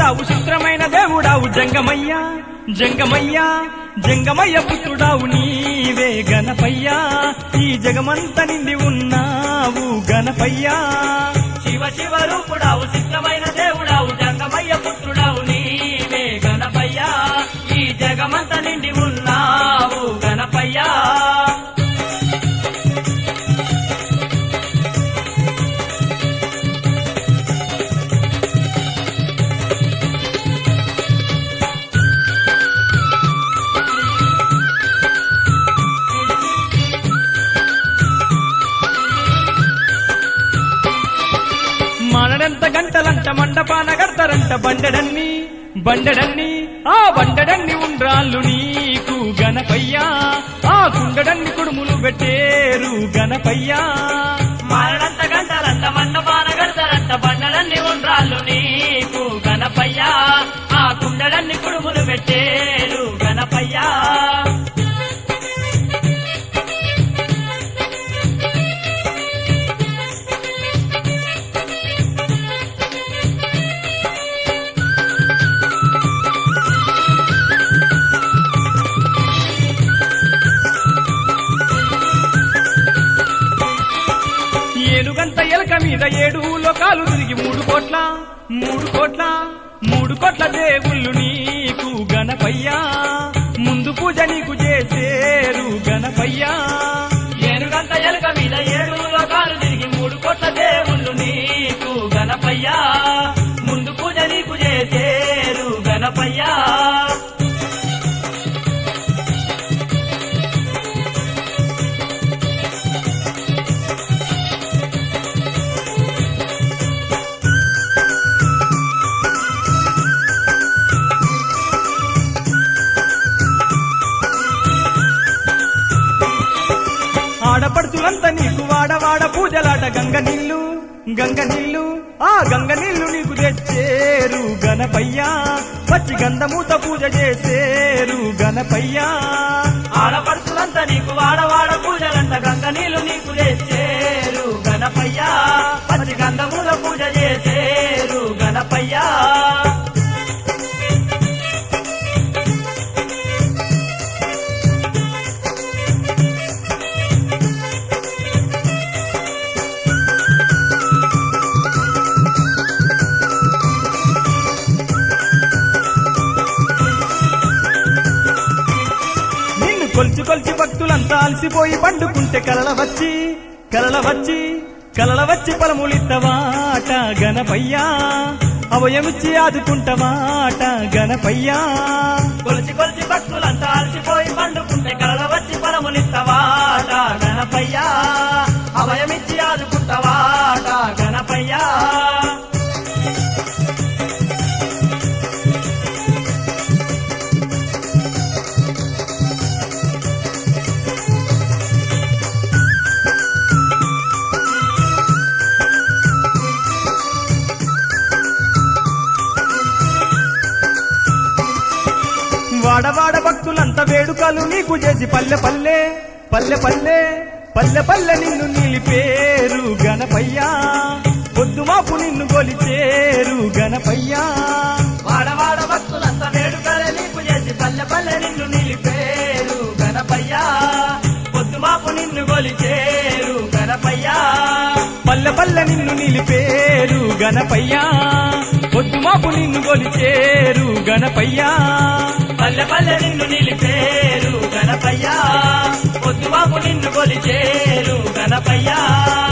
పుత్రుడావు చిత్రమైన దేవుడావు జంగమయ్య జంగమయ్య జంగమయ్య పుత్రుడావు నీవే గణపయ్యా ఈ జగమంత నిండి ఉన్నావు గణపయ్యా శివ శివ రూపుడావు చిత్రమైన దేవుడావు జంగమయ్య పుత్రుడావు నీవే గణపయ్యా ఈ జగమంత నిండి ఉన్నావు గణపయ్యా మానడంత గంటలంట మండపాన గడతారంట బండడన్ని బండడన్ని ఆ బండడన్ని ఉండ్రాళ్ళు నీకు గణపయ్యా ఆ కుండడన్ని కుడుములు పెట్టేరు గణపయ్యా మారడంత గంటలంట మండపాన గడతారంట బండలన్నీ ఉండ్రాళ్ళు నీకు గణపయ్యా ఆ కుండలన్నీ కుడుములు పెట్టేరు గణపయ్యా ఏనుగంత ఎలక మీద 7 లోకాలు తిరిగి 3 కోట్ల దేవుళ్ళు నీకు గణపయ్యా ముందు పూజ నీకు చేసేరు గణపయ్యా ఏనుగంత ఎలుక మీద 7 లోకాలు తిరిగి 3 కోట్ల దేవుళ్ళు నీకు గణపయ్యా ముందు పూజ నీకు చేసేరు గణపయ్యా ఆడపడుచులంతా నీకు వాడవాడ పూజలాట గంగ నీళ్ళు ఆ గంగ నీళ్ళు నీకు తెచ్చేరు గణపయ్యా పచ్చి గంధమూత పూజ చేసేరు గణపయ్యా ఆడపడుచులంతా నీకు వాడవాడ పూజలంట గంగ నీళ్ళు నీకు తెచ్చేరు గణపయ్యా పచ్చి గంధముల పూజ చేసేరు గణపయ్యా కొల్చి భక్తులంతా అలసిపోయి పండుకుంటే కలల వచ్చి పలములిత్తవాట గణపయ్యా అభయమిచ్చి ఆదుకుంటవాట గణపయ్యా కొలిచి భక్తులంతా అలసిపోయి పండుకుంటే కలల వచ్చి పలములిత్తవాట గణపయ్యా అభయమిచ్చి ఆదుకుంటవాట గణపయ్యా వాడవాడ భక్తులంతా వేడుకలు నీకు చేసి పల్లె నిన్ను నిలిపేరు గణపయ్యా పొద్దుమాపు నిన్ను కొలిచేరు గణపయ్యా వాడవాడ భక్తులంతా వేడుకలు నీకు చేసి పల్లె నిన్ను నిలిపేరు గణపయ్యా పొద్దుమాపు నిన్ను కొలిచేరు గణపయ్యా పల్లె నిన్ను నిలిపేరు గణపయ్యా పొద్దుమాపు నిన్ను కొలిచేరు గణపయ్యా పల్లె నిన్ను నిలిపేరు గణపయ్యా పొద్దుమాపు నిన్ను కొలిచేరు గణపయ్యా